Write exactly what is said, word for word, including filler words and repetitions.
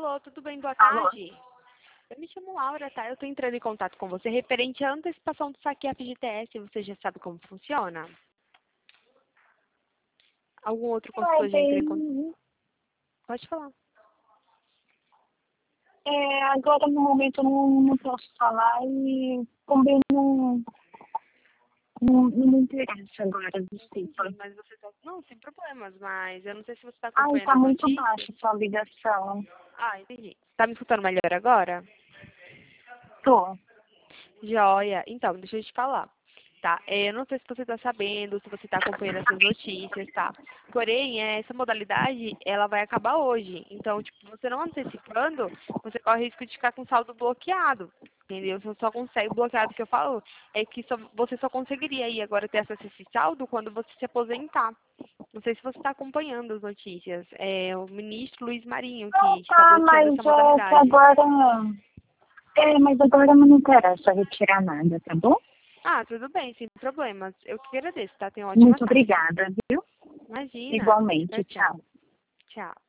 Alô, tudo bem? Boa Alô? tarde. Eu me chamo Laura, tá? Eu tô entrando em contato com você referente à antecipação do saque F G T S. Você já sabe como funciona? Algum outro Ai, consultor já entrou em contato? bem, Pode falar. é, agora no momento eu não, não posso falar e também não, não, não me interessa agora, desculpa. Entendi, mas você tá... Não, sem problemas, mas eu não sei se você está Ai, acompanhando tá as muito notícias. baixa sua ligação. Ah, entendi. Tá me escutando melhor agora? Tô. Joia. Então, deixa eu te falar. Tá, é, eu não sei se você está sabendo, se você está acompanhando essas notícias, tá? Porém, é, essa modalidade, ela vai acabar hoje. Então, tipo, você não antecipando, você corre o risco de ficar com saldo bloqueado. Entendeu? Você só consegue, o bloqueado que eu falo, é que só, você só conseguiria aí agora ter acesso a esse saldo quando você se aposentar. Não sei se você está acompanhando as notícias. É o ministro Luiz Marinho que Não, está tá, bloqueando mas essa é que modalidade. agora... É, mas agora não me interessa retirar nada, tá bom? Ah, tudo bem, sem problemas. Eu que agradeço, tá? Tenha uma ótima Muito tarde. obrigada, viu? Imagina. Tchau, Igualmente, tchau. tchau. Tchau.